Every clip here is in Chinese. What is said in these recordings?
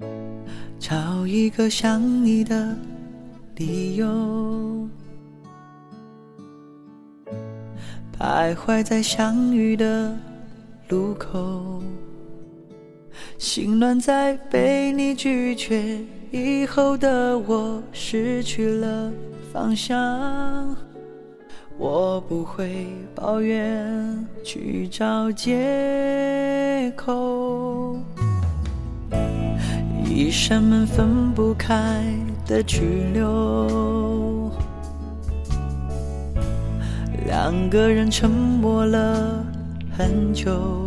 找一个想你的理由，徘徊在相遇的路口，心乱在被你拒绝以后的我失去了方向。我不会抱怨，去找借口，一扇门分不开的拘留，两个人沉默了很久，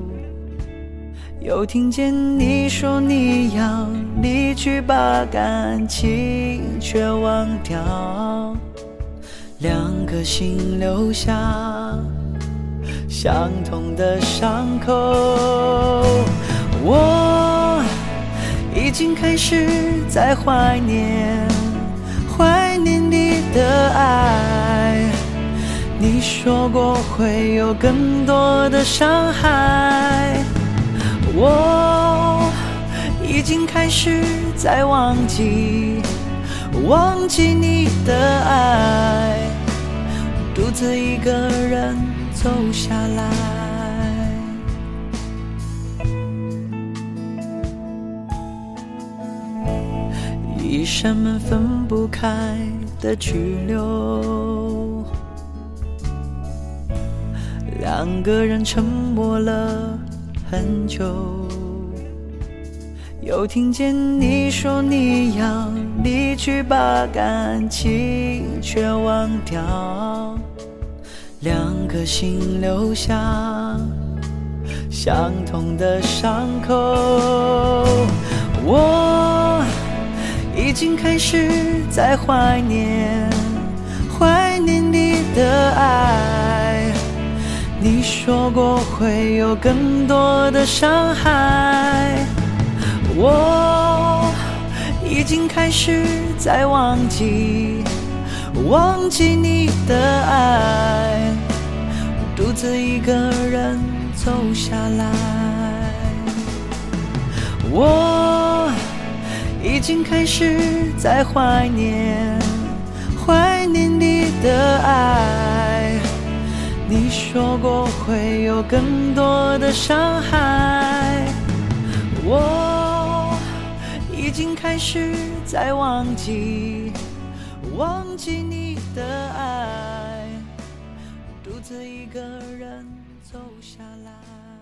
又听见你说你要离去，把感情却忘掉，两颗心留下相同的伤口。我已经开始在怀念你的爱，你说过会有更多的伤害，我已经开始在忘记你的爱，独自一个人走下来。一扇门分不开的拘留，两个人沉默了很久，又听见你说你要离去，把感情却忘掉，两颗心留下相同的伤口。我已经开始在怀念你的爱，你说过会有更多的伤害，我已经开始在忘记你的爱，独自一个人走下来。我已经开始在怀念你的爱，你说过会有更多的伤害，我已经开始在忘记你的爱，独自一个人走下来。